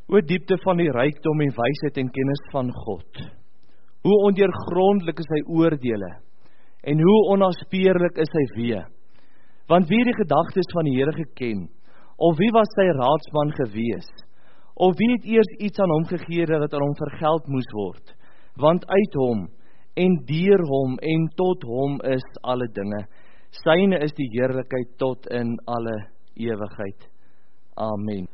O diepte van die rykdom en wysheid en kennis van God. Hoe ondeurgrondelik is sy oordeele, en hoe onnaspeurlik is sy weë. Want wie het die gedagtes van die Here geken, of wie was sy raadsman gewees, of wie het eers iets aan hom gegee dat aan hom vergeld moes word, want uit hom, en deur hom, en tot hom is alle dinge. Syne is die heerlikheid tot in alle ewigheid. Amen.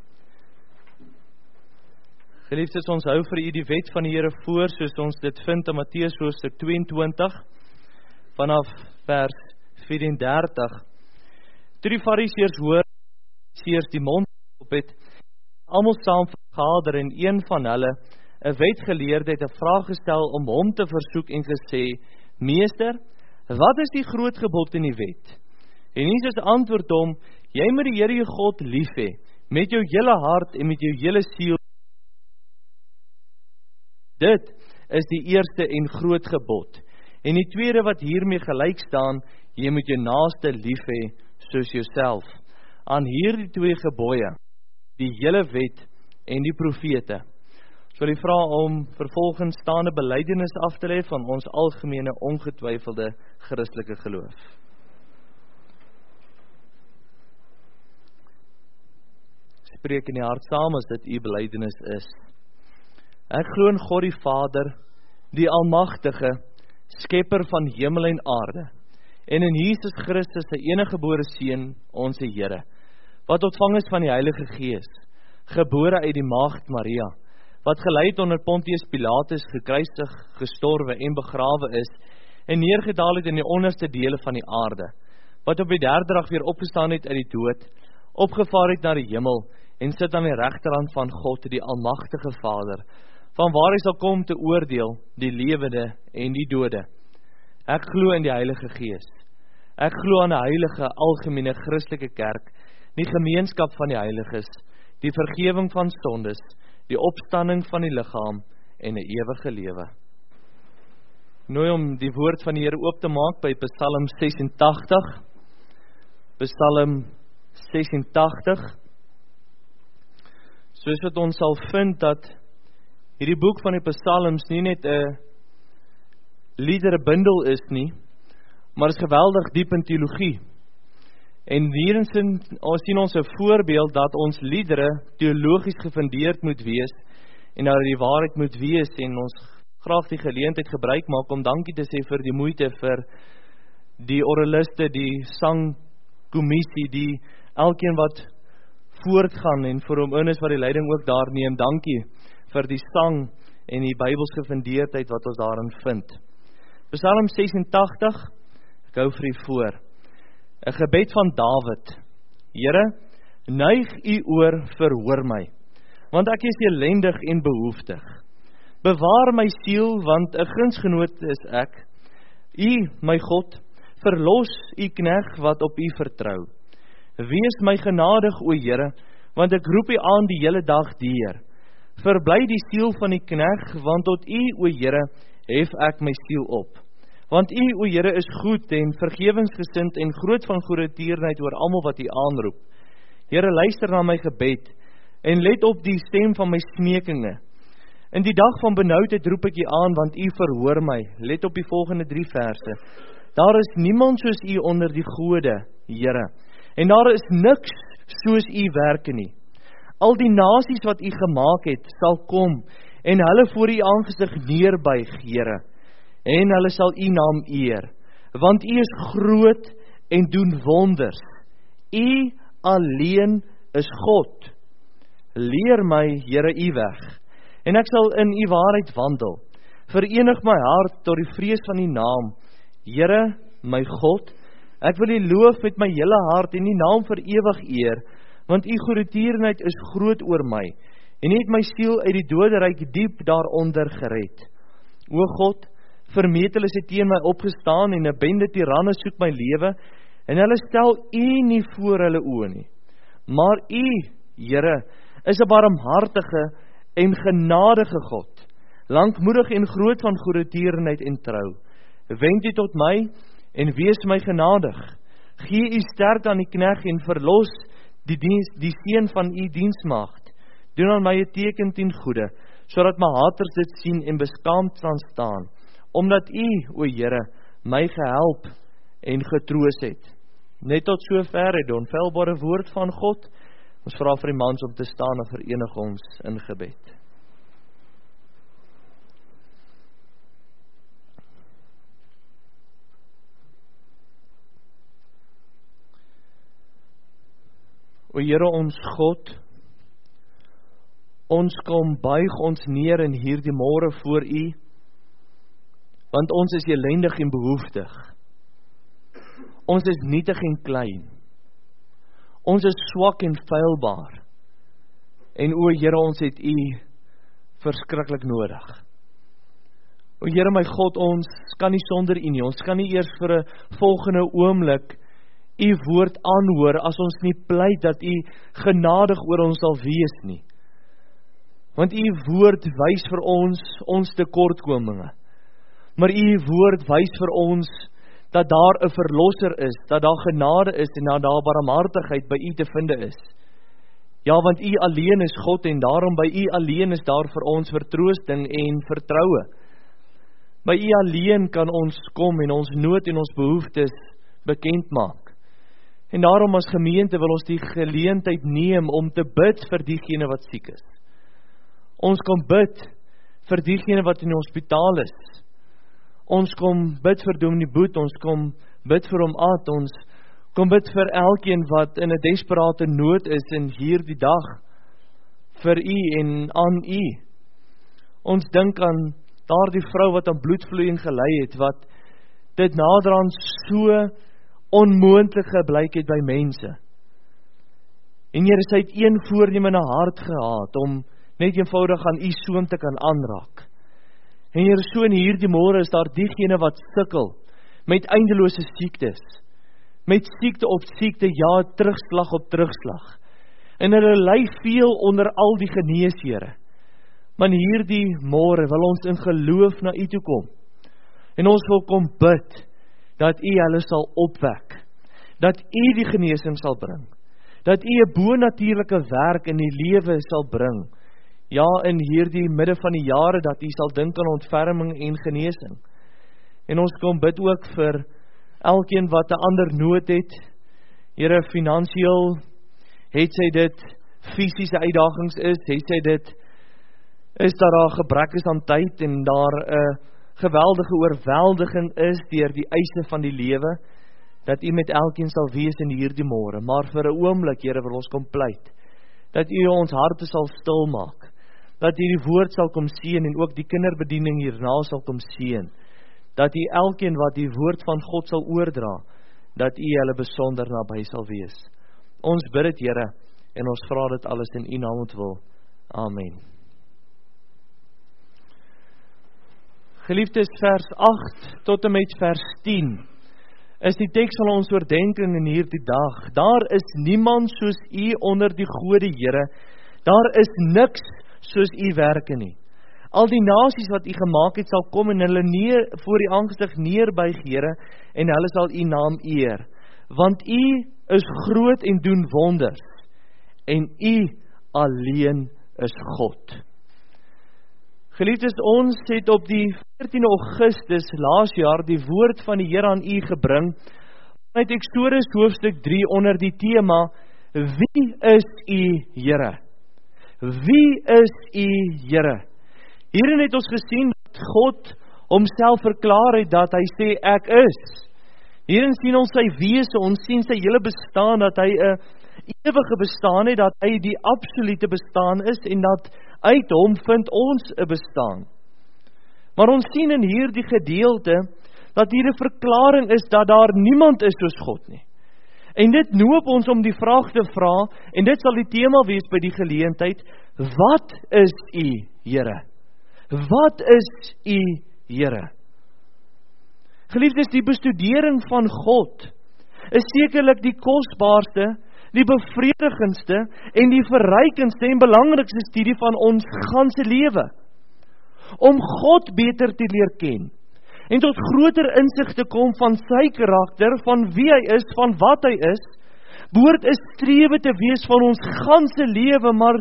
Geliefdes, ons hou vir u die wet van die Here voor, soos ons dit vind in Matteus hoofstuk 22, vanaf vers 34. Toe die Fariseërs hoor, die mond op het, almal saam vergader en een van hulle, 'n wetgeleerde, het 'n vraag gestel om hom te versoek en gesê, Meester, wat is die groot gebod in die wet? En Jesus antwoord hom, jy moet die Here jou God lief hê, met jou hele hart en met jou hele siel. Dit is die eerste en groot gebod. En die tweede wat hiermee gelyk staan, jy moet jou naaste lief hê soos jouself. Aan hierdie twee gebooie, die hele wet en die profete. So wil ek vra om vervolgens staande belydenis af te lê van ons algemene ongetwyfelde Christelike geloof. Spreek in die hart saam as dit u belydenis is. Ek glo in God die Vader, die Almagtige, Skepper van hemel en aarde, en in Jesus Christus, sy eniggebore Seun, ons Here, wat ontvang is van die Heilige Gees, gebore uit die Maagd Maria, wat gelei onder Pontius Pilatus, gekruisig, gestorwe en begrawe is, en neergedaal het in die onderste dele van die aarde, wat op die derde dag weer opgestaan het uit die dood, opgevaar het na die hemel, en sit aan die regterhand van God, die Almagtige Vader, van waar hy sal kom te oordeel, die lewende en die dode. Ek glo in die Heilige Gees. Ek glo aan 'n heilige, algemene Christelike kerk, die gemeenskap van die heiliges, die vergewing van sondes, die opstanding van die liggaam en 'n ewige lewe. Nooi om die woord van die Here oop te maak by Psalm 86. Psalm 86. Soos wat ons sal vind dat hierdie boek van die Psalms nie net 'n liederebundel is nie, maar is geweldig diep in teologie. En hierin sien ons 'n voorbeeld dat ons liedere teologies gefundeerd moet wees en dat die waarheid moet wees, en ons graag die geleentheid gebruik maak om dankie te sê vir die moeite vir die oraliste, die sangkommissie, die elkeen wat voortgaan en vir hom is wat die leiding ook daar neem. Dankie vir die sang en die Bybelse gefundeerdheid wat ons daarin vind. Psalm 86, ek hou vir u voor. 'n gebed van Dawid. Here, neig u oor, verhoor my, want ek is elendig en behoeftig. Bewaar my siel, want 'n gunsgenoot is ek. U, my God, verlos u knegt wat op u vertrou. Wees my genadig, o Here, want ek roep u aan die hele dag deur. Verbly die siel van die knegt, want tot u, o Here, hef ek my siel op. Want u, o Here, is goed en vergewensgesind en groot van goedertierenheid oor almal wat u aanroep. Here, luister na my gebed en let op die stem van my smekinge. In die dag van benoudheid roep ek u aan, want u verhoor my. Let op die volgende 3 verse. Daar is niemand soos u onder die gode, Here, en daar is niks soos u werke nie. Al die nasies wat u gemaak het, sal kom en hulle voor u aangesig neerbuig, Here, en hulle sal u naam eer, want u is groot en doen wonders. U alleen is God. Leer my, Here, u weg, en ek sal in u waarheid wandel. Verenig my hart tot die vrees van u naam. Here, my God, ek wil u loof met my hele hart en u naam vir ewig eer, want u goedertierenheid is groot oor my, en u het my siel uit die doderyk diep daaronder gered. O God, vermetel is teen my opgestaan, en 'n bende tiranne soek my lewe, en hulle stel u nie voor hulle oë nie. Maar u, Here, is 'n barmhartige en genadige God, lankmoedig en groot van goedertierenheid en trou. Wend u tot my, en wees my genadig. Gee u sterk aan die knegt, en verlos die seun van u diensmaagd. Doen aan my 'n teken ten goeie, sodat my haters dit sien en beskaamd sal staan, omdat U, o Here, my gehelp en getroos het. Net tot sover het die onfeilbare woord van God. Ons vra vir die mans om te staan en verenig ons in gebed. O Here ons God, ons kom buig ons neer in hierdie môre voor U, want ons is ellendig en behoeftig. Ons is nietig en klein. Ons is swak en feilbaar. En o Here, ons het U verskriklik nodig. O Here my God, ons kan nie sonder U nie. Ons kan nie eers vir 'n volgende oomblik U woord aanhoor as ons nie pleit dat U genadig oor ons sal wees nie. Want U woord wys vir ons tekortkominge. Maar U woord wys vir ons dat daar 'n verlosser is, dat daar genade is en dat daar barmhartigheid by U te vind is. Ja, want U alleen is God en daarom by U alleen is daar vir ons vertroosting en vertroue. By U alleen kan ons kom en ons nood en ons behoeftes bekend maak. En daarom as gemeente wil ons die geleentheid neem om te bid vir diegene wat siek is. Ons kom bid vir diegene wat in die hospitaal is. Ons kom bid vir Dominee Boet, ons kom bid vir hom Ad, ons kom bid vir elkeen wat in 'n desperate nood is in hierdie dag, vir U en aan U. Ons dink aan daardie vrou wat aan bloedvloeiing gelei het, wat dit naderhand so onmoontlik geblyk het by mense. En Here, sy het een voorneem in haar hart gehad, om net eenvoudig aan U soon te kan aanraak. En Here, so in hierdie môre is daar diegene wat sukkel met eindelose siektes, met siekte op siekte, ja, terugslag op terugslag. En hulle ly veel onder al die genees, Here. Maar hierdie môre wil ons in geloof na U toe kom. En ons wil kom bid dat U hulle sal opwek, dat U die genesing sal bring, dat U 'n bonatuurlike werk in die lewe sal bring. Ja, in hierdie midde van die jare, dat U sal dink aan ontferming en genesing. En ons kom bid ook vir elkeen wat 'n ander nood het. Here, finansiëel, het sy dit fisiese uitdagings is, het sy dit, is daar gebrek is aan tyd en daar 'n geweldige oorweldiging is deur die eise van die lewe, dat U met elkeen sal wees in hierdie môre. Maar vir 'n oomblik, Here, wil ons kom pleit, dat U ons harte sal stil maak, dat U die woord sal kom seën en ook die kinderbediening hierna sal kom seën, dat U elkeen wat die woord van God sal oordra, dat U hulle besonder naby sal wees. Ons bid dit, Here, en ons vra dit alles in U naam ontwil. Amen. Geliefdes, vers 8 tot en met vers 10 is die teks van ons oordenking in hierdie dag. Daar is niemand soos U onder die gode, Here. Daar is niks soos U werke nie. Al die nasies wat U gemaak het sal kom en hulle voor U aangesig neerbuig, Here, en hulle sal U naam eer. Want U is groot en doen wonders, en U alleen is God. Geliefdes, ons het op die 14 Augustus laas jaar die woord van die Here aan U gebring, uit Eksodus hoofstuk 3 onder die tema, Wie is U, Here? Wie is U, Here? Hierin het ons gesien dat God homself verklaar het, dat hy sê, ek is. Hierin sien ons sy wese, ons sien sy hele bestaan, dat hy 'n ewige bestaan het, dat hy die absolute bestaan is, en dat uit hom vind ons 'n bestaan. Maar ons sien in hierdie gedeelte, dat hier 'n verklaring is, dat daar niemand is soos God nie. En dit noop ons om die vraag te vra, en dit sal die tema wees by die geleentheid, wat is U, Here? Wat is U, Here? Geliefdes, die bestudering van God is sekerlik die kosbaarste, die bevredigendste en die verrykendste en belangrikste studie van ons ganse lewe. Om God beter te leer ken en tot groter insig te kom van sy karakter, van wie hy is, van wat hy is, behoort 'n strewe te wees van ons ganse lewe, maar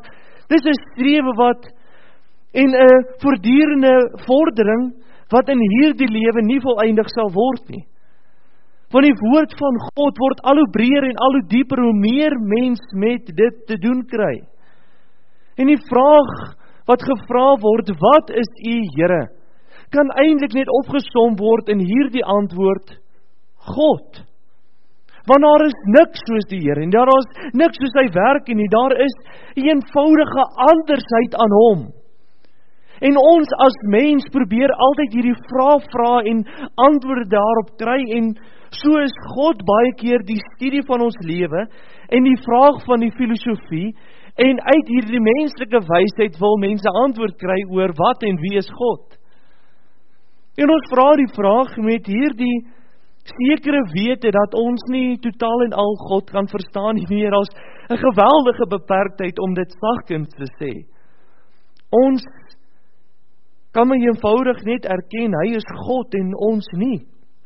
Dis 'n strewe en 'n voortdurende vordering, wat in hierdie lewe nie volëindig sal word nie. Want die woord van God word al hoe breër en al hoe dieper, hoe meer mens met dit te doen kry. En die vraag wat gevra word, wat is U Here, kan eintlik net opgesom word in hierdie antwoord, God. Want daar is niks soos die Here, en daar is niks soos Sy werk nie, daar is 'n eenvoudige andersheid aan Hom. En ons as mens probeer altyd hierdie vraag vra en antwoorde daarop kry, en so is God baie keer die studie van ons lewe, en die vraag van die filosofie, en uit hierdie menslike wysheid wil mense antwoord kry oor wat en wie is God. En ons vra die vraag met hierdie sekere wete dat ons nie totaal en al God kan verstaan nie meer, as 'n geweldige beperktheid om dit sagkens te sê. Ons kan maar eenvoudig net erken, hy is God en ons nie.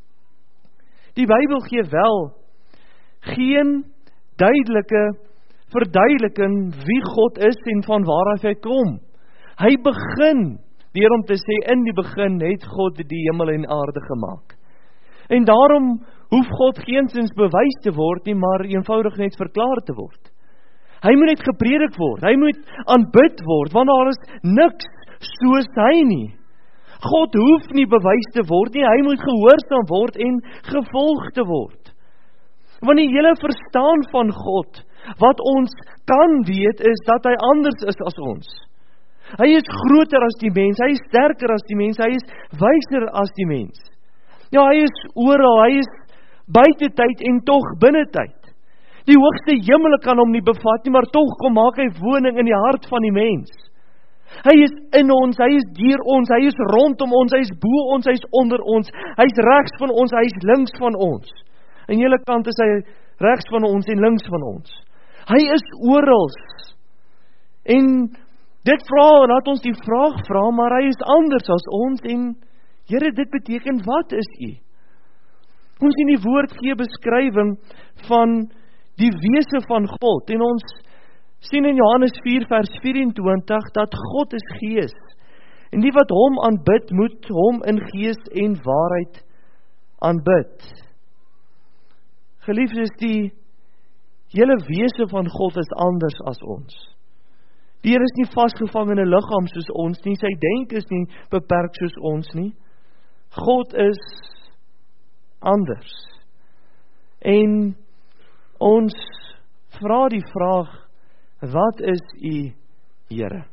Die Bybel gee wel geen duidelike verduideliking wie God is en van waaruit hy kom. Hy begin deur om te sê, in die begin het God die hemel en aarde gemaak. En daarom hoef God geensins bewys te word nie, maar eenvoudig net verklaar te word. Hy moet net gepredik word, hy moet aanbid word, want daar is niks soos hy nie. God hoef nie bewys te word nie, hy moet gehoorsaam word en gevolg te word. Want die hele verstaan van God, wat ons kan weet, is dat hy anders is as ons. Hy is groter as die mens, hy is sterker as die mens, hy is wyser as die mens. Ja, hy is oral, hy is buite tyd en tog binne tyd. Die hoogste hemele kan hom nie bevat nie, maar tog kom maak hy woning in die hart van die mens. Hy is in ons, hy is deur ons, hy is rondom ons, hy is bo ons, hy is onder ons, hy is regs van ons, hy is links van ons. Aan julle kant is hy regs van ons en links van ons. Hy is orals. En dit laat ons die vraag vra, maar hy is anders as ons, en Here, dit beteken, wat is U? Ons in die woord gee beskrywing van die wese van God, en ons sien in Johannes 4 vers 24, dat God is gees, en die wat hom aanbid, moet hom in gees en waarheid aanbid. Geliefdes, die hele wese van God is anders as ons. Die Here is nie vasgevang in 'n liggaam soos ons nie, sy denke is nie beperk soos ons nie. God is anders. En ons vra die vraag, wat is U Here?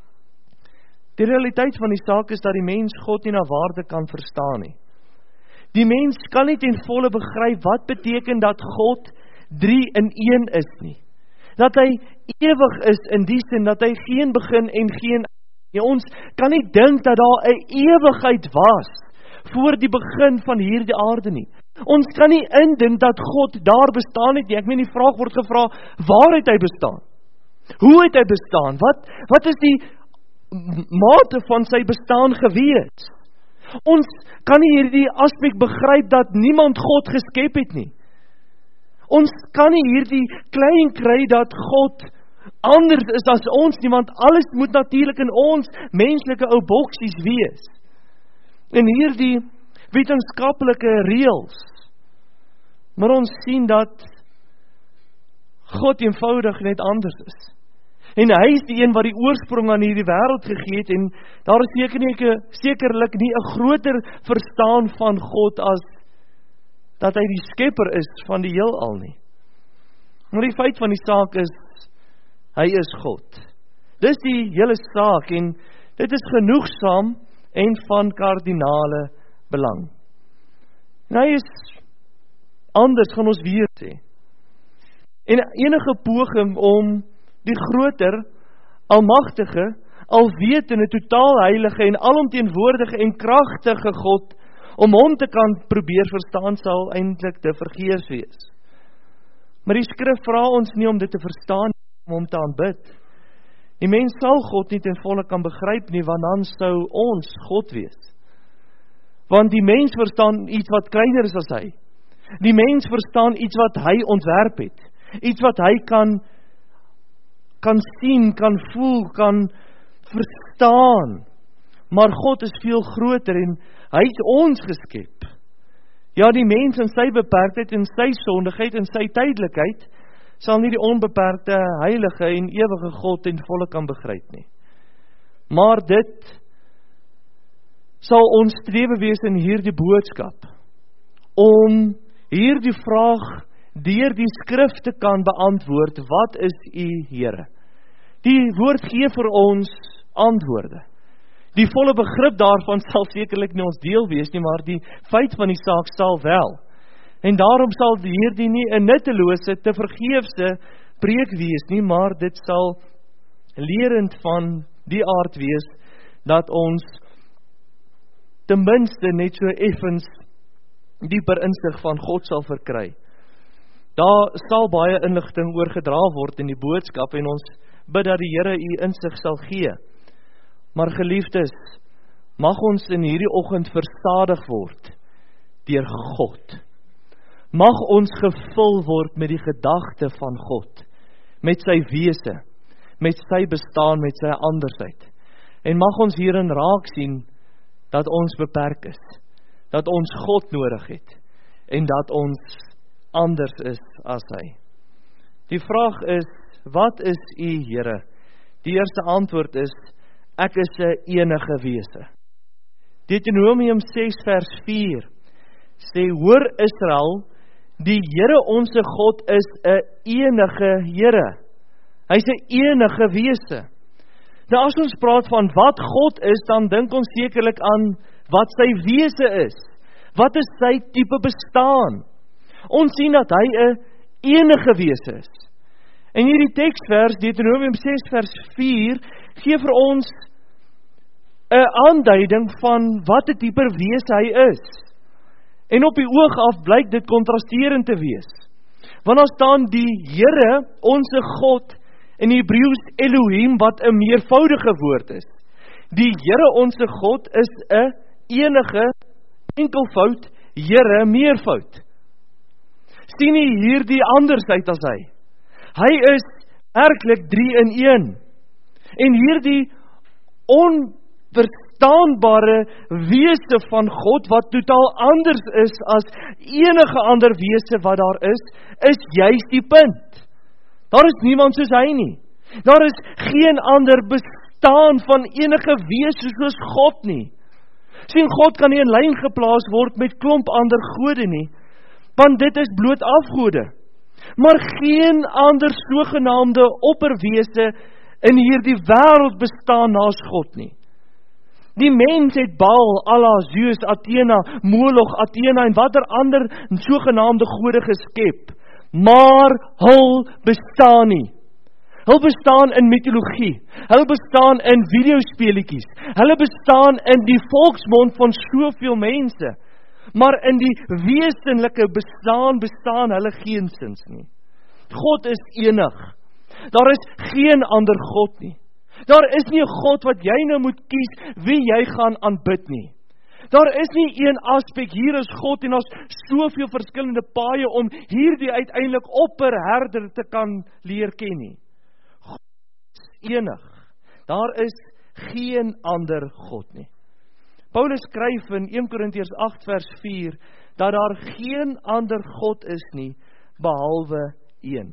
Die realiteit van die saak is dat die mens God nie na waarde kan verstaan nie. Die mens kan nie ten volle begryp wat beteken dat God 3 in 1 is nie. Dat hy ewig is in die sin dat hy geen begin en geen einde. Ons kan nie dink dat daar 'n ewigheid was voor die begin van hierdie aarde nie. Ons kan nie indink dat God daar bestaan het nie. Ek meen, die vraag word gevra, waar het hy bestaan? Hoe het hy bestaan? Wat is die mate van sy bestaan gewees? Ons kan nie hierdie aspek begryp dat niemand God geskep het nie. Ons kan nie hierdie klein kry dat God anders is as ons nie, want alles moet natuurlik in ons menslike ou boksies wees. En hierdie wetenskaplike reëls. Maar ons sien dat God eenvoudig net anders is. En hy is die een wat die oorsprong aan hierdie wêreld gegee het, en daar is sekerlik nie 'n groter verstaan van God as dat hy die skepper is van die heelal nie. Maar die feit van die saak is, hy is God. Dis die hele saak, en dit is genoegsaam en van kardinale belang. En hy is anders, gaan ons weer sê. En enige poging om die groter, almagtige, alwetende, totaal heilige en alomteenwoordige en kragtige God, om hom te kan probeer verstaan, sal eintlik te vergeefs wees. Maar die skrif vra ons nie om dit te verstaan, om hom te aanbid. Die mens sal God nie ten volle kan begryp nie, want dan sou ons God wees. Want die mens verstaan iets wat kleiner is as hy. Die mens verstaan iets wat hy ontwerp het. Iets wat hy kan kan sien, kan voel, kan verstaan. Maar God is veel groter en hy het ons geskep. Ja, die mens in sy beperktheid en sy sondigheid en sy tydelikheid sal nie die onbeperkte, heilige en ewige God ten volle kan begryp nie. Maar dit sal ons strewe wees in hierdie boodskap, om hierdie vraag deur die skrif te kan beantwoord, wat is U Here? Die woord gee vir ons antwoorde. Die volle begrip daarvan sal sekerlik nie ons deel wees nie, maar die feit van die saak sal wel. En daarom sal hierdie nie 'n nuttelose, te vergeefse preek wees nie, maar dit sal lerend van die aard wees, dat ons ten minste net so effens dieper insig van God sal verkry. Daar sal baie inligting oorgedra word in die boodskap en ons bid dat die Here U insig sal gee. Maar geliefdes, mag ons in hierdie oggend verstadig word deur God. Mag ons gevul word met die gedagte van God, met sy wese, met sy bestaan, met sy andersheid. En mag ons hierin raak sien dat ons beperk is, dat ons God nodig het en dat ons anders is as hy. Die vraag is, wat is U Here? Die eerste antwoord is, ek is 'n enige wese. Deuteronomium 6 vers 4 sê, hoor Israel, die Here onse God is 'n enige Here. Hy's 'n enige wese. Nou as ons praat van wat God is, dan dink ons sekerlik aan wat sy wese is. Wat is sy tipe bestaan? Ons sien dat hy 'n enige wese is. En hierdie teksvers, Deuteronomium 6 vers 4, gee vir ons 'n aanduiding van wat 'n tipe wese hy is. En op die oog af blyk dit kontrasterend te wees. Want daar staan die Here, onse God, in Hebreëus Elohim, wat 'n meervoudige woord is. Die Here, onse God, is 'n enige, enkelvoud, Here, meervoud. Sien nie hierdie andersheid as hy. Hy is werklik 3 in 1. En hierdie onverstaanbare wese van God, wat totaal anders is as enige ander wese wat daar is juist die punt. Daar is niemand soos hy nie. Daar is geen ander bestaan van enige wese soos God nie. Sien, God kan nie in lyn geplaas word met klomp ander gode nie, want dit is bloot afgode. Maar geen ander sogenaamde opperwese in hierdie wêreld bestaan naas God nie. Die mens het Baal, Allah, Zeus, Athena, Moloch, Athena en watter ander sogenaamde gode geskep, maar hul bestaan nie. Hulle bestaan in mitologie, hulle bestaan in videospeletjies, hulle bestaan in die volksmond van soveel mense, maar in die wesenlike bestaan hulle geensins nie. God is enig. Daar is geen ander God nie. Daar is nie 'n God wat jy nou moet kies wie jy gaan aanbid nie. Daar is nie een aspek, hier is God en daar's soveel verskillende paaie om hierdie uiteindelik opperherder te kan leer ken nie. God is enig. Daar is geen ander God nie. Paulus skryf in 1 Korintiërs 8 vers 4 dat daar geen ander God is nie behalwe een.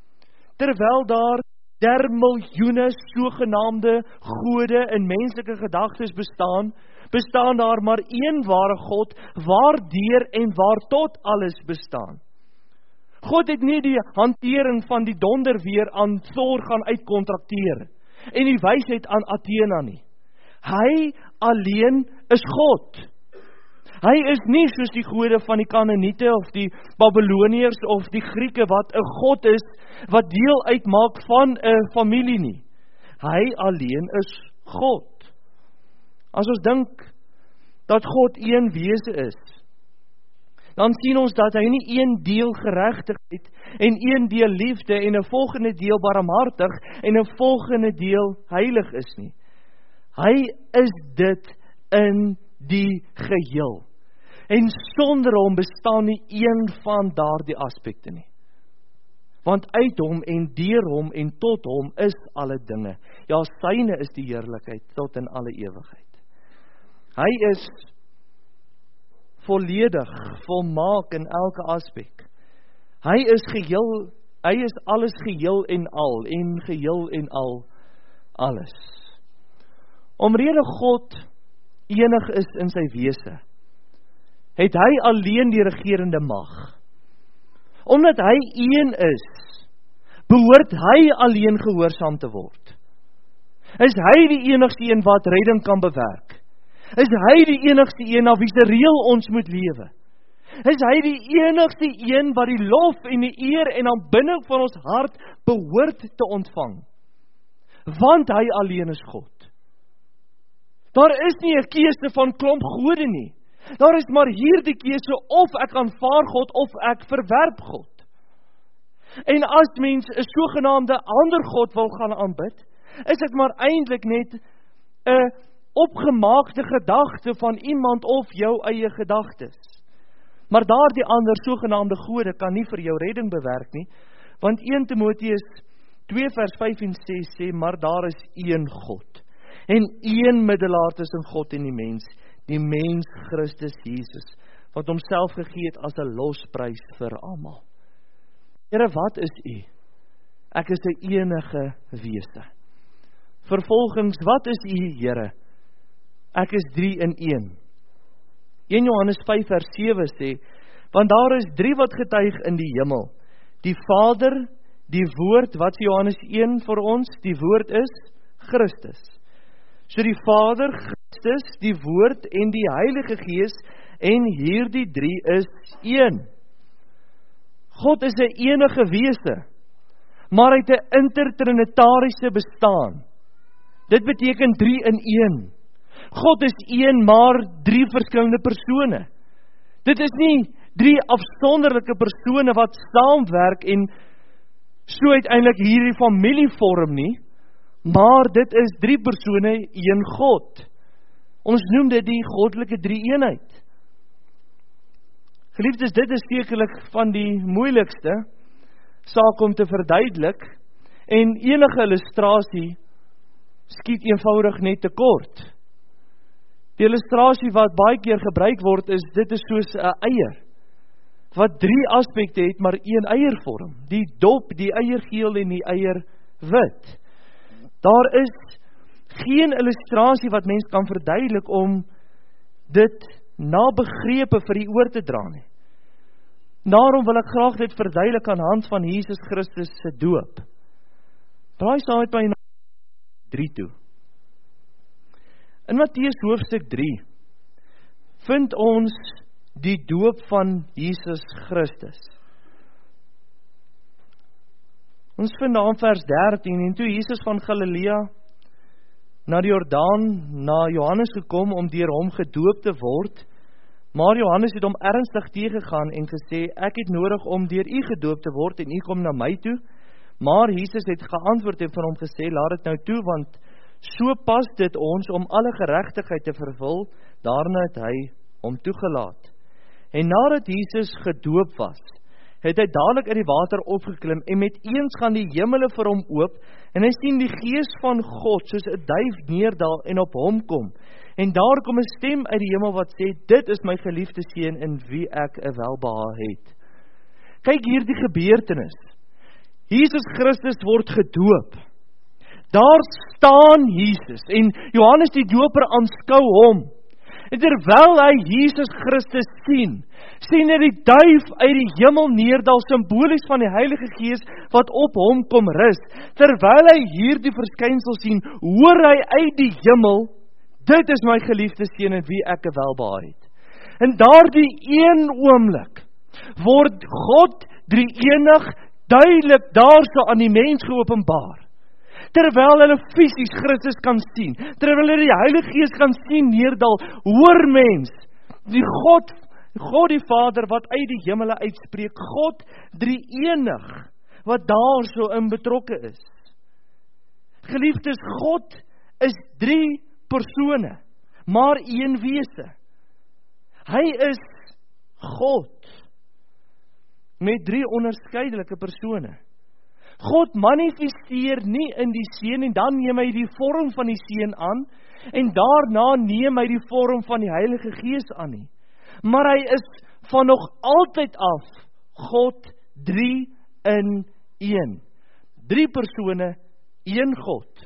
Terwyl daar miljoene sogenaamde gode in menslike gedagtes bestaan daar maar een ware God waardeur en waartot alles bestaan. God het nie die hantering van die donderweer aan Thor gaan uitkontrakteer en die wysheid aan Athena nie. Hy alleen is God. Hy is nie soos die gode van die Kanaaniete of die Babiloniërs of die Grieke wat 'n God is wat deel uitmaak van 'n familie nie. Hy alleen is God. As ons dink dat God een wese is, dan sien ons dat hy nie een deel geregtigheid en een deel liefde en 'n volgende deel barmhartig en 'n volgende deel heilig is nie. Hy is dit in die geheel. En sonder hom bestaan nie een van daardie aspekte nie. Want uit hom en deur hom en tot hom is alle dinge. Ja, syne is die heerlikheid tot in alle ewigheid. Hy is volledig, volmaak in elke aspek. Hy is alles geheel en geheel en al alles. Omrede God enig is in sy wese, het hy alleen die regerende mag. Omdat hy een is, behoort hy alleen gehoorsaam te word. Is hy die enigste een wat redding kan bewerk? Is hy die enigste een na wie se reël ons moet lewe? Is hy die enigste een wat die lof en die eer en aanbidding van ons hart behoort te ontvang? Want hy alleen is God. Daar is nie 'n keuse van klomp gode nie. Daar is maar hier die keuse of ek aanvaar God of ek verwerp God. En as mens 'n sogenaamde ander God wil gaan aanbid, is dit maar eintlik net 'n opgemaakte gedagte van iemand of jou eie gedagtes. Maar daardie ander sogenaamde gode kan nie vir jou redding bewerk nie, want 1 Timoteus 2 vers 5 en 6 sê, maar daar is een God, en een middelaar tussen God en die mens Christus Jesus, wat homself gegee het as 'n losprys vir almal. Here, wat is U? Ek is 'n enige wese. Vervolgens, wat is U, Here? Ek is 3 in 1. 1 Johannes 5 vers 7 sê, want daar is 3 wat getuig in die hemel. Die Vader, die Woord, wat vir Johannes 1 vir ons, die Woord is Christus. So die Vader, Christus, die Woord en die Heilige Gees, en hierdie 3 is 1. God is 'n enige wese, maar hy het 'n intertrinitariese bestaan. Dit beteken 3 in 1. God is 1, maar 3 verskillende persone. Dit is nie 3 afsonderlike persone wat saamwerk en so uiteindelik hierdie familie vorm nie, maar dit is 3 persone, 1 God. Ons noem dit die goddelike drie-eenheid. Geliefdes, dit is sekerlik van die moeilikste saak om te verduidelik, en enige illustrasie skiet eenvoudig net te kort. Die illustrasie wat baie keer gebruik word is, dit is soos 'n eier, wat 3 aspekte het, maar 1 eier vorm. Die dop, die eiergeel en die eierwit. Daar is geen illustrasie wat mens kan verduidelik om dit na begrepe vir die oor te dra nie. Daarom wil ek graag dit verduidelik aan hand van Jesus Christus se doop. Draai saam met my na 3 toe. In Matteus hoofstuk 3 vind ons die doop van Jesus Christus. Ons vind daar in vers 13, en toe Jesus van Galilea na die Jordaan, na Johannes gekom om deur hom gedoop te word, maar Johannes het hom ernstig teëgegaan en gesê, ek het nodig om deur u gedoop te word en u kom na my toe, maar Jesus het geantwoord en vir hom gesê, laat dit nou toe, want so pas dit ons om alle geregtigheid te vervul, daarna het hy hom toegelaat. En nadat Jesus gedoop was, het hy dadelik uit die water opgeklim, en met eens gaan die hemele vir hom oop, en hy sien die Gees van God, soos 'n duif neerdal en op hom kom. En daar kom 'n stem uit die hemel wat sê, dit is my geliefde seun, in wie ek 'n welbehae het. Kyk hier die gebeurtenis. Jesus Christus word gedoop. Daar staan Jesus, en Johannes die doper aanskou hom. En terwyl hy Jesus Christus sien hy die duif uit die hemel neerdal, simbolies van die Heilige Gees wat op hom kom rus. Terwyl hy hierdie verskynsel sien, hoor hy uit die hemel, dit is my geliefde seun in wie ek 'n welbehae het. In daardie een oomblik word God drie-enig duidelik daarso aan die mens geopenbaar. Terwyl hulle fisies Christus kan sien, terwyl hulle die Heilige Gees kan sien neerdal, hoor mens, die God die Vader wat uit die hemele uitspreek, God drie-enig, wat daar so in betrokke is. Geliefdes, God is 3 persone, maar 1 wese. Hy is God, met 3 onderskeidelike persone. God manifesteer nie in die Seun en dan neem hy die vorm van die Seun aan en daarna neem hy die vorm van die Heilige Gees aan nie. Maar hy is van nog altyd af God 3 in 1. 3 persone, 1 God.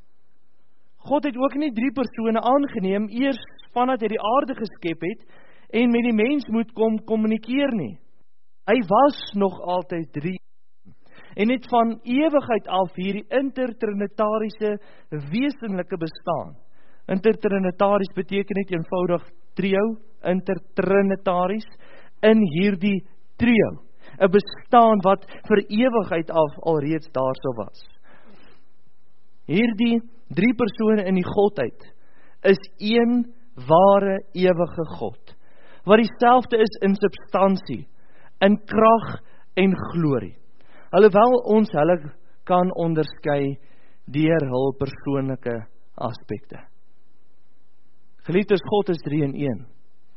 God het ook nie 3 persone aangeneem eers vandat hy die aarde geskep het en met die mens moet kom kommunikeer nie. Hy was nog altyd 3 en het van ewigheid af hierdie intertrinitariese wesenlike bestaan. Intertrinitaris beteken net eenvoudig trio, intertrinitaris, in hierdie trio. 'n bestaan wat vir ewigheid af alreeds daarso was. Hierdie 3 persone in die Godheid is een ware ewige God, wat dieselfde is in substansie, in krag en glorie. Alhoewel ons hulle kan onderskei deur hul persoonlike aspekte. Geliefdes, God is 3 in 1.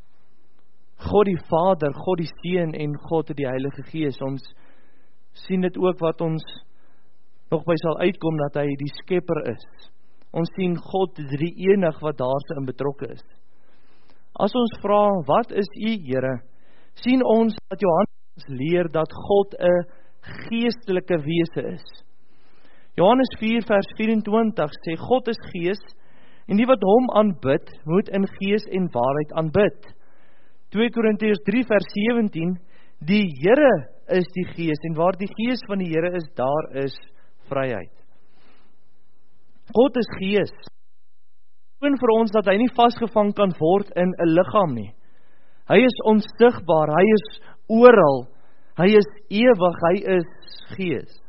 God die Vader, God die Seun en God die Heilige Gees. Ons sien dit ook wat ons nog by sal uitkom, dat hy die skepper is. Ons sien God drie-enig wat daarso in betrokke is. As ons vra, wat is U, Here? Sien ons dat Johannes leer dat God 'n geestelike wese is. Johannes 4 vers 24 sê, God is gees, en die wat hom aanbid, moet in gees en waarheid aanbid. 2 Korintiërs 3 vers 17, die Here is die gees, en waar die gees van die Here is, daar is vryheid. God is gees. Toon vir ons dat hy nie vasgevang kan word in 'n liggaam nie. Hy is onsigbaar, hy is oral, hy is ewig, hy is gees.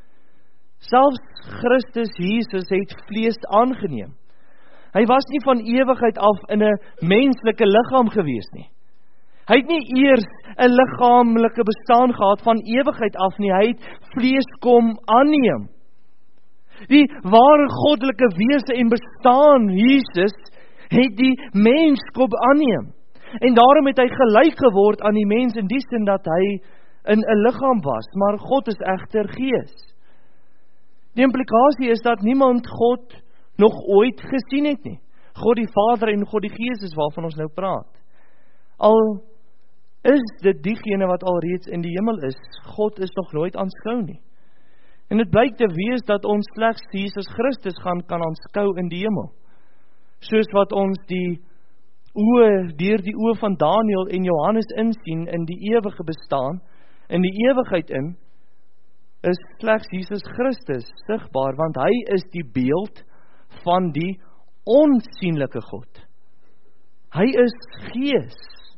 Selfs Christus Jesus het vlees aangeneem. Hy was nie van ewigheid af in 'n menslike liggaam gewees nie. Hy het nie eers 'n liggaamlike bestaan gehad van ewigheid af nie, hy het vlees kom aanneem. Die ware goddelike wese en bestaan, Jesus, het die mens kom aanneem. En daarom het hy gelyk geword aan die mens in die sin dat hy in 'n liggaam was, maar God is egter gees. Die implikasie is dat niemand God nog ooit gesien het nie. God die Vader en God die Gees is waarvan ons nou praat. Al is dit diegene wat alreeds in die hemel is, God is nog nooit aanskou nie. En dit blyk te wees dat ons slegs Jesus Christus kan aanskou in die hemel. Soos wat ons deur die oë van Daniël en Johannes insien in die ewige bestaan, in die ewigheid in, is slegs Jesus Christus sigbaar, want hy is die beeld van die onsienlike God. Hy is gees.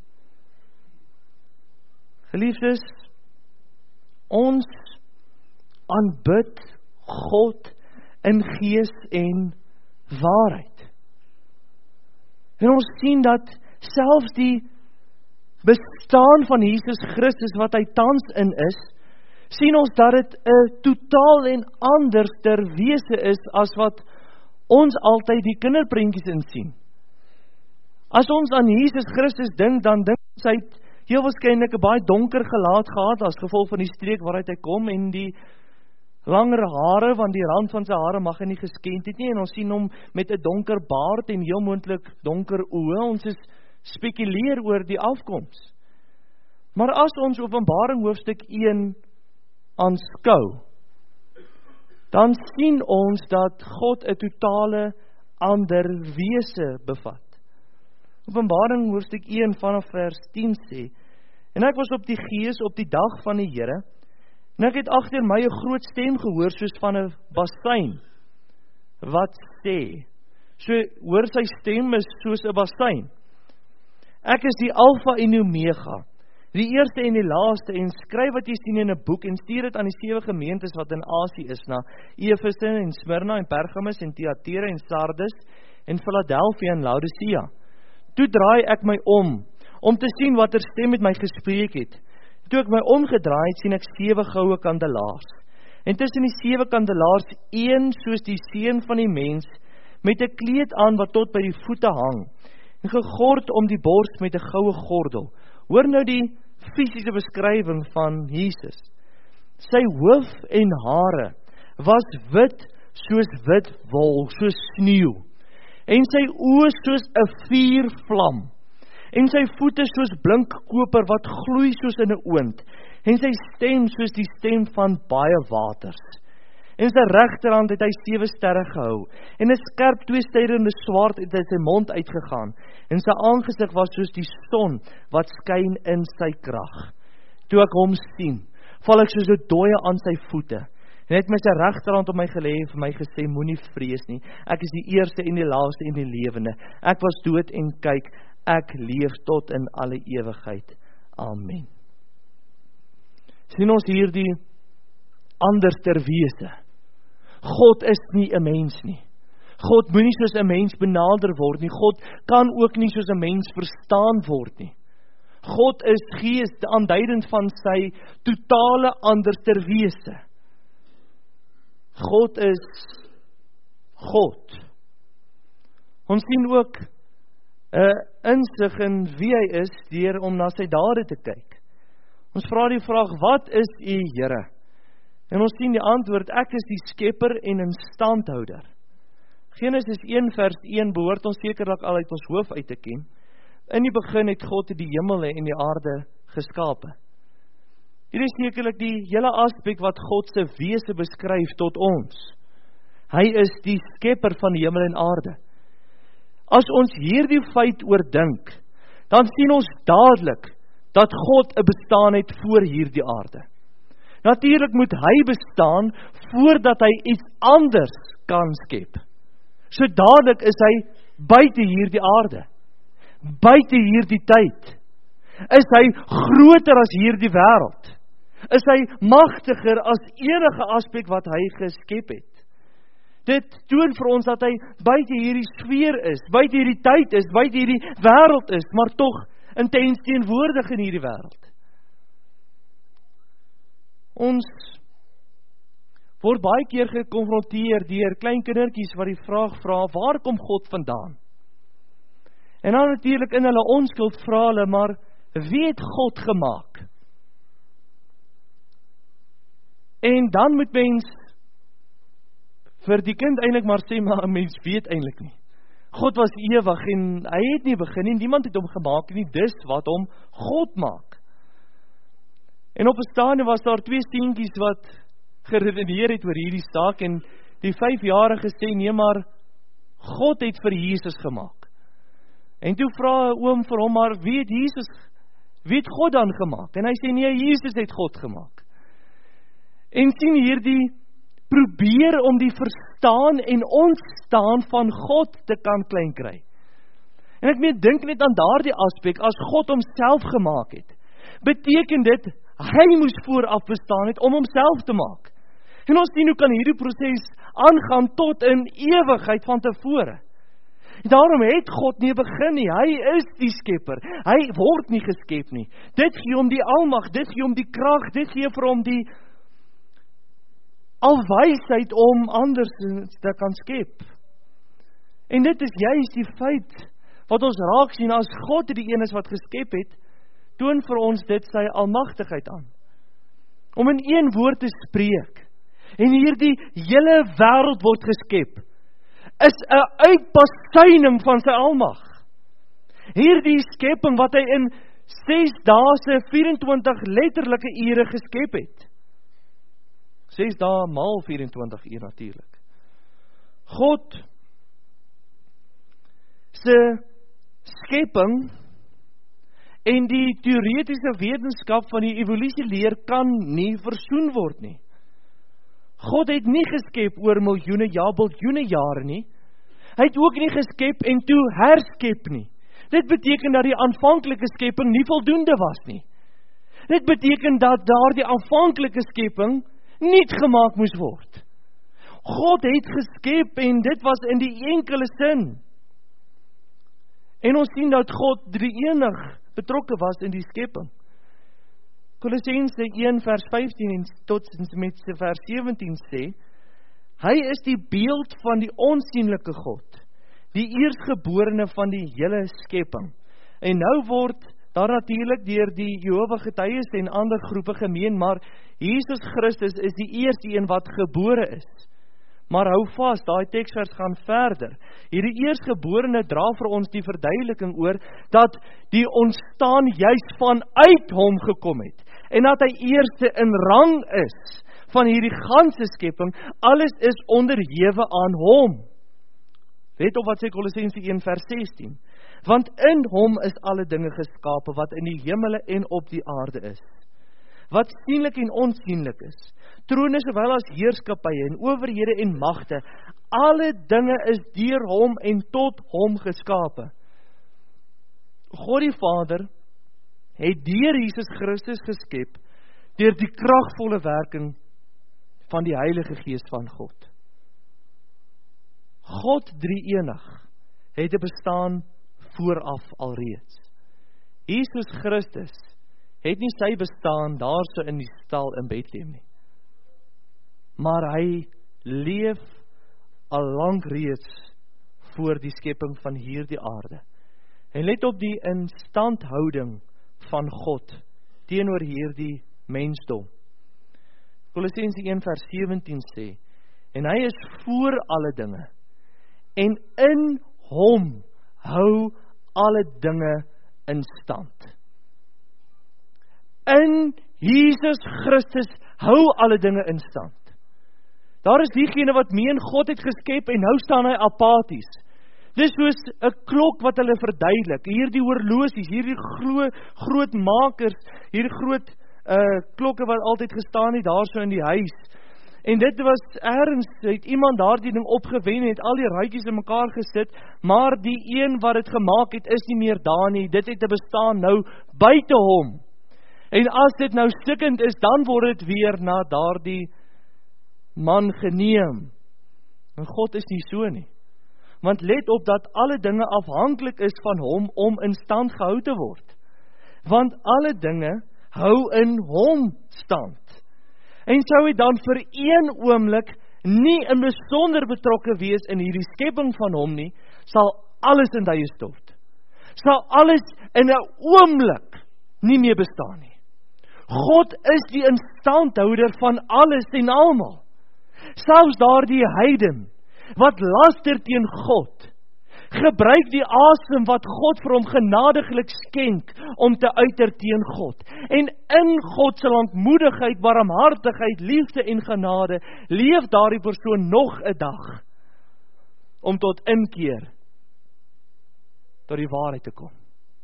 Geliefdes, ons aanbid God in gees en waarheid. En ons sien dat selfs die bestaan van Jesus Christus wat hy tans in is, sien ons dat dit 'n totaal en anderster wese is as wat ons altyd die kinderprentjies insien. As ons aan Jesus Christus dink, dan dink ons hy het heel waarskynlik 'n baie donker gelaat gehad as gevolg van die streek waaruit hy kom en die langer hare, want die rand van sy hare mag hy nie geskend het nie, en ons sien hom met 'n donker baard en heel moontlik donker oë. Ons is spekuleer oor die afkoms. Maar as ons Openbaring hoofstuk 1 aanskou, dan sien ons dat God 'n totale ander wese bevat. Openbaring hoofstuk 1 vanaf vers 10 sê, en ek was op die gees op die dag van die Here, en ek het agter my 'n groot stem gehoor soos van 'n basuin, wat sê, so hoor sy stem is soos 'n basuin, ek is die Alfa en Omega, die eerste en die laaste, en skryf wat jy sien in 'n boek, en stuur dit aan die 7 gemeentes wat in Asie is, na Efese en Smyrna en Pergamus en Thyatira en Sardes en Philadelphia en Laodicea. Toe draai ek my om te sien wat stem met my gespreek het. Toe ek my omgedraai het, sien ek 7 goue kandelaars. En tussen die 7 kandelaars, een soos die seun van die mens, met 'n kleed aan wat tot by die voete hang, en gegord om die bors met 'n goue gordel. Hoor nou die fisiese beskrywing van Jesus. Sy hoof en hare was wit soos wit wol, soos sneeu, en sy oë soos 'n vuurvlam, en sy voete soos blink koper wat gloei soos in 'n oond, en sy stem soos die stem van baie waters. En sy regterhand het hy 7 sterre gehou, en 'n skerp tweesnydende swaard het uit sy mond uitgegaan, en sy aangesig was soos die son wat skyn in sy krag. Toe ek hom sien, val ek soos 'n dooie aan sy voete, en hy het my sy regterhand op my gelê en vir my gesê, moenie vrees nie, ek is die eerste en die laaste en die lewende. Ek was dood en kyk, ek leef tot in alle ewigheid. Amen. Sien ons hier die anderster wese. God is nie 'n mens nie. God moenie soos 'n mens benader word nie. God kan ook nie soos 'n mens verstaan word nie. God is gees, aanduidend van sy totale anderster wese. God is God. Ons sien ook 'n insig in wie hy is deur om na sy dade te kyk. Ons vra die vraag, wat is U Here? En ons sien die antwoord, ek is die skepper en instandhouder. Genesis 1 vers 1 behoort ons sekerlik al uit ons hoof uit te ken. In die begin het God die hemel en die aarde geskape. Hier is sekerlik die hele aspek wat God se wese beskryf tot ons. Hy is die skepper van die hemel en aarde. As ons hierdie feit oordink, dan sien ons dadelik dat God 'n bestaan het voor hierdie aarde. Natuurlik moet hy bestaan voordat hy iets anders kan skep. So dadelik is hy buite hierdie aarde, buite hierdie tyd. Is hy groter as hierdie wêreld? Is hy magtiger as enige aspek wat hy geskep het? Dit toon vir ons dat hy buite hierdie sfeer is, buite hierdie tyd is, buite hierdie wêreld is, maar tog intens teenwoordig in hierdie wêreld. Ons word baie keer gekonfronteer deur klein kindertjies wat die vraag vra, waar kom God vandaan? En dan natuurlik in hulle onskuld vra hulle, maar wie het God gemaak? En dan moet mens vir die kind eintlik maar sê, maar 'n mens weet eintlik nie. God was ewig en hy het nie begin nie, niemand het hom gemaak nie, dis wat hom God maak. En op 'n stadium was daar 2 seentjies wat geredeneer het oor hierdie saak en die 5-jarige sê, nee maar, God het vir Jesus gemaak. En toe vra 'n oom vir hom, maar wie het God dan gemaak? En hy sê, nee, Jesus het God gemaak. En sien hierdie probeer om die verstaan en ontstaan van God te kan klein kry. En ek meen, dink net aan daardie aspek, as God homself gemaak het, beteken dit, hy moes vooraf bestaan het om homself te maak. En ons sien hoe kan hierdie proses aangaan tot in ewigheid van tevore. Daarom het God nie begin nie, hy is die skepper, hy word nie geskep nie. Dit gee hom die almag, dit gee hom die krag, dit gee vir hom die alwysheid om anders te kan skep. En dit is juist die feit wat ons raak sien, as God die een is wat geskep het, toon vir ons dit sy almagtigheid aan. Om in een woord te spreek, en hierdie hele wêreld word geskep, is 'n uitpasuining van sy almag. Hierdie skepping wat hy in 6 dae se 24 letterlike ure geskep het. 6 dae maal 24 uur natuurlik. God se skepping en die teoretiese wetenskap van die evolusieleer kan nie versoen word nie. God het nie geskep oor miljoene, ja biljoene jare nie. Hy het ook nie geskep en toe herskep nie. Dit beteken dat die aanvanklike skepping nie voldoende was nie. Dit beteken dat daardie aanvanklike skepping niet gemaak moes word. God het geskep en dit was in die enkele sin. En ons sien dat God drie-enig betrokke was in die skepping. Kolossense 1 vers 15 en tot met vers 17 sê, hy is die beeld van die onsienlike God, die eerstgeborene van die hele skepping. En nou word daar natuurlik deur die Jehova getuies en ander groepe gemeen, maar Jesus Christus is die eerste een wat gebore is. Maar hou vas, daai teksvers gaan verder. Hierdie eerstgeborene dra vir ons die verduideliking oor, dat die ontstaan juist vanuit hom gekom het, en dat hy eerste in rang is, van hierdie ganse skepping, alles is onderhewe aan hom. Let op wat sê Kolossense 1 vers 16. Want in hom is alle dinge geskape, wat in die hemele en op die aarde is. Wat sienlik en onsienlik is, trone sowel as heerskappye en owerhede en magte, alle dinge is deur hom en tot hom geskape. God die Vader het deur Jesus Christus geskep, deur die kragvolle werking van die Heilige Gees van God. God drie-enig het 'n bestaan vooraf alreeds. Jesus Christus het nie sy bestaan daar so in die stal in Bethlehem nie. Maar hy leef al lank reeds voor die skepping van hierdie aarde. En let op die instandhouding van God teenoor hierdie mensdom. Kolossense 1 vers 17 sê, en hy is voor alle dinge, en in hom hou alle dinge in stand. In Jesus Christus hou alle dinge in stand. Daar is diegene wat meen God het geskep en nou staan hy apaties. Dis soos 'n klok wat hulle verduidelik. Hierdie horlosies, hierdie groot makers, hierdie groot klokke wat altyd gestaan het daar so in die huis. En dit was ergens, het iemand daardie ding opgewen, het al die ruitjies in mekaar gesit, maar die een wat het gemaak het, is nie meer daar nie. Dit het te bestaan nou buite hom. En as dit nou stikkend is, dan word dit weer na daardie man geneem. En God is nie so nie. Want let op dat alle dinge afhanklik is van hom om in stand gehou te word. Want alle dinge hou in hom stand. En sou hy dan vir een oomblik nie in besonder betrokke wees in hierdie skepping van hom nie, sal alles in duie stort. Sal alles in 'n oomblik nie meer bestaan nie. God is die instandhouder van alles en almal. Selfs daardie heiden wat laster teen God, gebruik die asem wat God vir hom genadiglik skenk om te uiter teen God. En in God se lankmoedigheid, barmhartigheid, liefde en genade leef daardie persoon nog 'n dag om tot inkeer tot die waarheid te kom.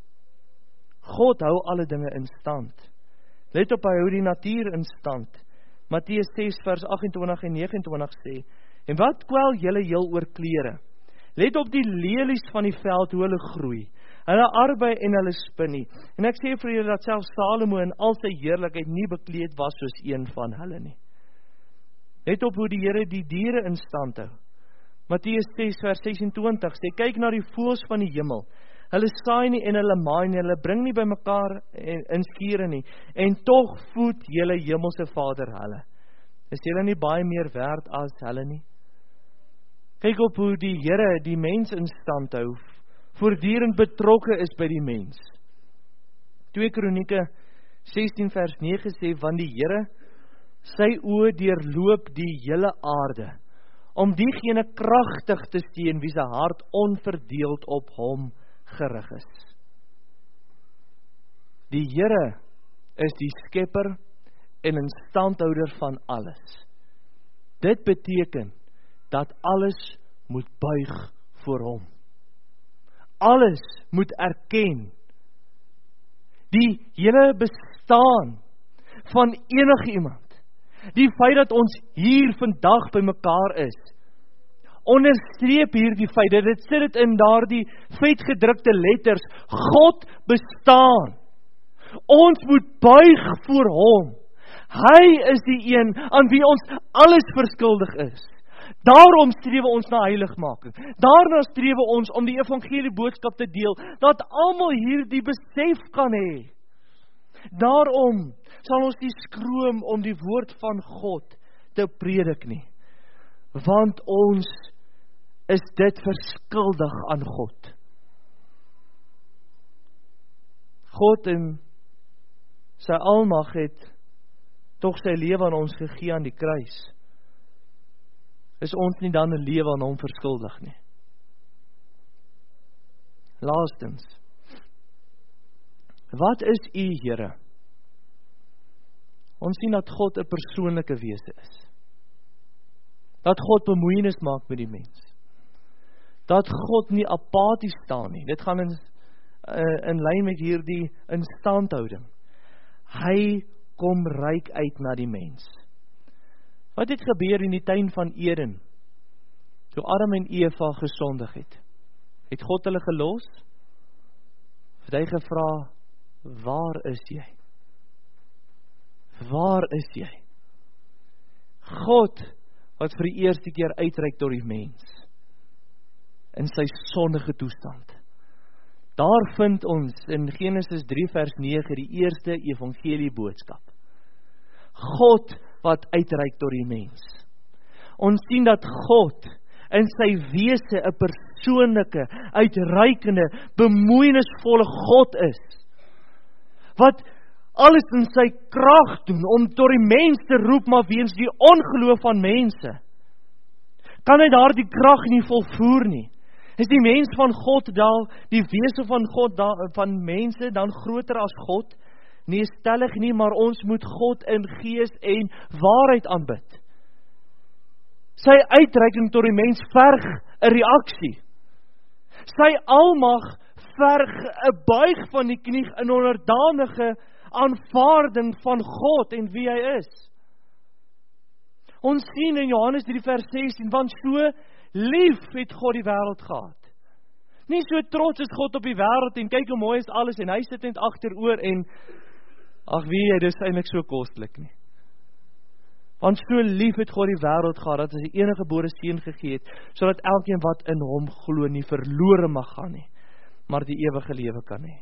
God hou alle dinge in stand. Let op, hy hou die natuur in stand. Matteus 6 vers 28 en 29 sê, en wat kwel julle heel oor klere? Let op die lelies van die veld, hoe hulle groei. Hulle arbei en hulle spin nie. En ek sê vir julle dat selfs Salomo in al sy heerlikheid nie bekleed was soos een van hulle nie. Let op hoe die Here die diere in stand hou. Matteus 6 vers 26 sê, kyk na die voëls van die hemel. Hulle saai nie en hulle maai nie, hulle bring nie by mekaar in skure nie. En tog voed julle hemelse Vader hulle. Is julle nie baie meer werd as hulle nie? Kyk op hoe die Here die mens in stand hou, voortdurend betrokke is by die mens. 2 Kronieke 16 vers 9 sê, want die Here, sy oë deurloop die hele aarde, om diegene kragtig te sien wie se hart onverdeeld op hom gerig is. Die Here is die skepper en instandhouder van alles. Dit beteken dat alles moet buig voor hom. Alles moet erken. Die hele bestaan van enigiemand, die feit dat ons hier vandag by mekaar is, onderstreep hierdie feit, dat dit sit dit in daardie vetgedrukte letters, God bestaan. Ons moet buig voor hom. Hy is die een aan wie ons alles verskuldig is. Daarom strewe ons na heiligmaking. Daarna strewe ons om die evangelie boodskap te deel, dat almal hierdie besef kan hê. Daarom sal ons nie skroom om die woord van God te predik nie, want ons is dit verskuldig aan God. God in sy almag het tog sy lewe aan ons gegee aan die kruis. Is ons nie dan 'n lewe aan hom verskuldig nie? Laastens, wat is U, Here? Ons sien dat God 'n persoonlike wese is. Dat God bemoeienis maak met die mens. Dat God nie apaties staan nie. Dit gaan in lyn met hierdie instandhouding. Hy kom ryk uit na die mens. Wat het gebeur in die tuin van Eden? Toe Adam en Eva gesondig het. Het God hulle gelos? Het hy gevra, waar is jy? Waar is jy? God, wat vir die eerste keer uitreik tot die mens, in sy sondige toestand. Daar vind ons in Genesis 3 vers 9 die eerste evangelie boodskap. God wat uitreik tot die mens. Ons sien dat God in sy wese 'n persoonlike, uitreikende, bemoeienisvolle God is. Wat alles in sy krag doen om tot die mens te roep, maar weens die ongeloof van mense, kan hy daar die krag nie volvoer nie. Is die mens van God dan, die wese van God van mense dan groter as God? Nee, stellig nie, maar ons moet God in gees en waarheid aanbid. Sy uitreiking tot die mens verg 'n reaksie. Sy almag verg 'n buig van die knie in onderdanige aanvaarding van God en wie hy is. Ons sien in Johannes 3 vers 16, want so lief het God die wêreld gehad. Nie so trots is God op die wêreld en kyk hoe mooi is alles en hy sit net agteroor en ag wie jy, dis eintlik so kostelik nie. Want so lief het God die wêreld gehad dat hy sy enige gebore seun gegee het, sodat elkeen wat in hom glo nie verlore mag gaan nie, maar die ewige lewe kan hê.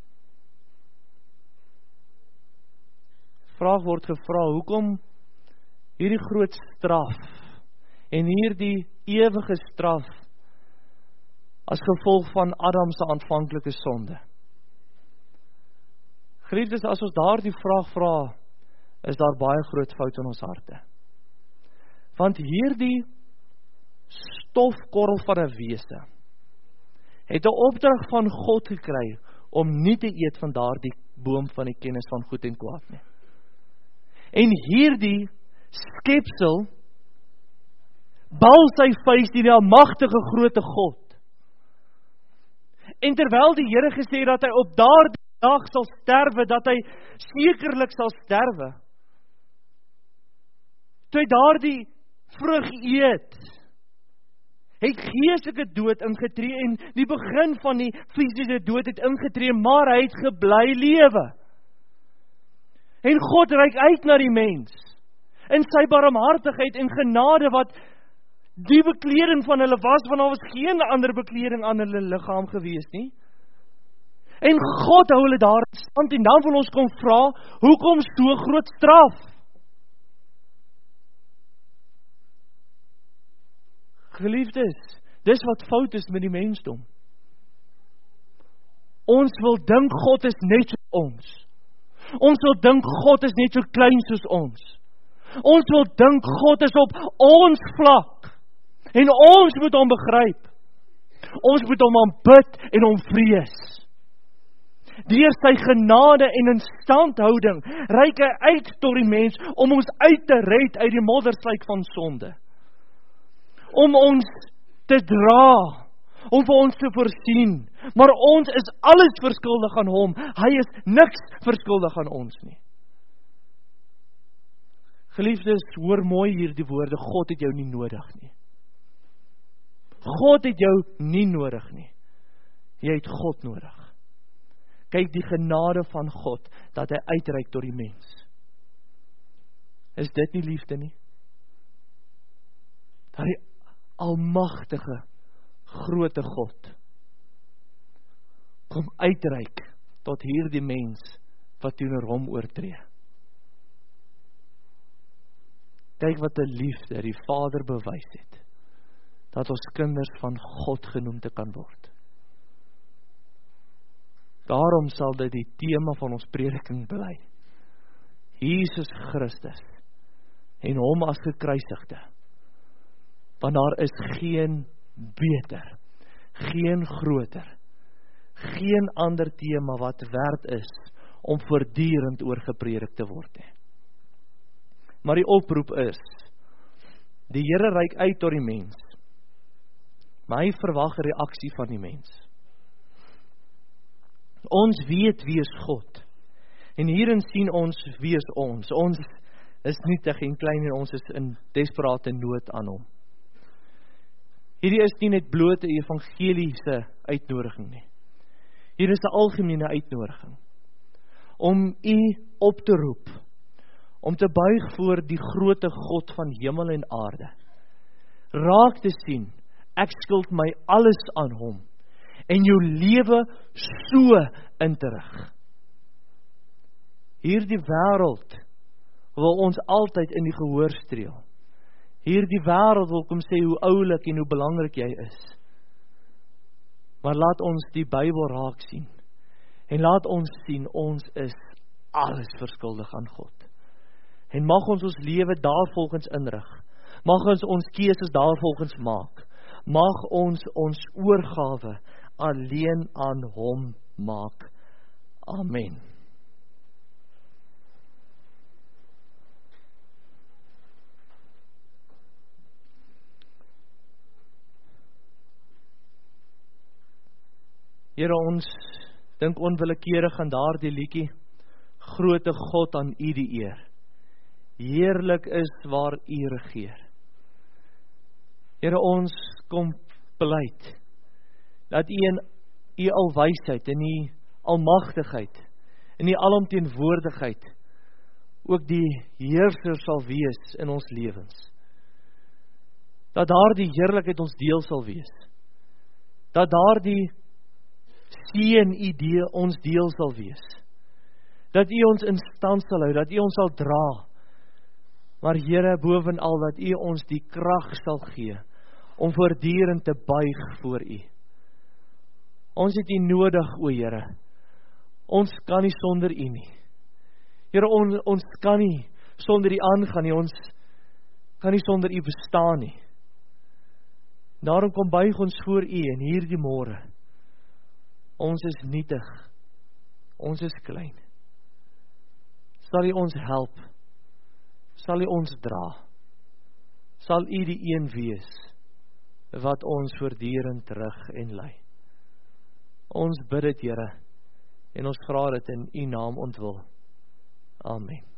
Vraag word gevra, hoekom hierdie groot straf en hierdie ewige straf as gevolg van Adam se aanvanklike sonde? Geliefdes, as ons daardie vraag vra, is daar baie groot fout in ons harte. Want hierdie stofkorrel van 'n wese het 'n opdrag van God gekry om nie te eet van daardie boom van die kennis van goed en kwaad nie. En hierdie skepsel bal sy vuis teen die almagtige groote God. En terwyl die Here gesê het dat hy op daardie dag sal sterwe, dat hy sekerlik sal sterwe, toe hy daardie vrug eet, het geestelike dood ingetree en die begin van die fisiese dood het ingetree, maar hy het gebly lewe. En God reik uit na die mens, in sy barmhartigheid en genade wat die bekleding van hulle was, want daar was geen ander bekleding aan hulle liggaam gewees nie. En God hou hulle daar in stand, en dan wil ons kom vra, hoekom so groot straf? Geliefdes, dis wat fout is met die mensdom. Ons wil dink God is net soos ons. Ons wil dink God is net so klein soos ons. Ons wil dink God is op ons vlak. En ons moet hom begryp. Ons moet hom aanbid en hom vrees. Deur sy genade en instandhouding reik hy uit tot die mens om ons uit te red uit die moddersluik van sonde. Om ons te dra, om vir ons te voorsien. Maar ons is alles verskuldig aan hom. Hy is niks verskuldig aan ons nie. Geliefdes, hoor mooi hierdie woorde, God het jou nie nodig nie. God het jou nie nodig nie. Jy het God nodig. Kyk die genade van God, dat hy uitreik tot die mens. Is dit nie liefde nie? Dat die almagtige, groote God kom uitreik tot hierdie mens wat teenoor hom oortree. Kyk wat 'n liefde die Vader bewys het, dat ons kinders van God genoem te kan word. Daarom sal dit die tema van ons prediking bly. Jesus Christus en hom as gekruisigde. Want daar is geen beter, geen groter, geen ander tema wat werd is om voortdurend oor gepredik te word. Maar die oproep is, die Here reik uit tot die mens, maar hy verwag 'n reaksie van die mens. Ons weet wie is God, en hierin sien ons wie is ons. Ons is nietig en klein en ons is in desperate nood aan hom. Hierdie is nie net blote evangeliese uitnodiging nie. Hier is 'n algemene uitnodiging om u op te roep, om te buig voor die groote God van hemel en aarde. Raak te sien, ek skuld my alles aan hom, en jou lewe so in te rig. Hierdie wêreld wil ons altyd in die gehoor streel. Hierdie wêreld wil kom sê hoe oulik en hoe belangrik jy is. Maar laat ons die Bybel raak sien. En laat ons sien, ons is alles verskuldig aan God. En mag ons lewe daarvolgens inrig. Mag ons keuses daarvolgens maak. Mag ons oorgawe alleen aan hom maak. Amen. Here, ons dink onwillekeurig aan daardie liedjie, Grote God, aan u die eer. Heerlik is waar u regeer. Here, ons kom pleit dat u in u alwysheid, in u almagtigheid, in u alomteenwoordigheid ook die heerser sal wees in ons lewens. Dat daardie heerlikheid ons deel sal wees. Dat daardie seën idee ons deel sal wees. Dat u ons in stand sal hou, dat u ons sal dra. Maar Here, bovenal dat u ons die krag sal gee om voortdurend te buig voor u. Ons het u nodig, o Here. Ons kan nie sonder u nie. Here, ons kan nie sonder u aangaan nie. Ons kan nie sonder u bestaan nie. Daarom kom buig ons voor u in hierdie môre. Ons is nietig. Ons is klein. Sal u ons help? Sal u ons dra? Sal u die een wees wat ons voortdurend rig en lei? Ons bid dit, Here, en ons vra dit in u naam ontwil. Amen.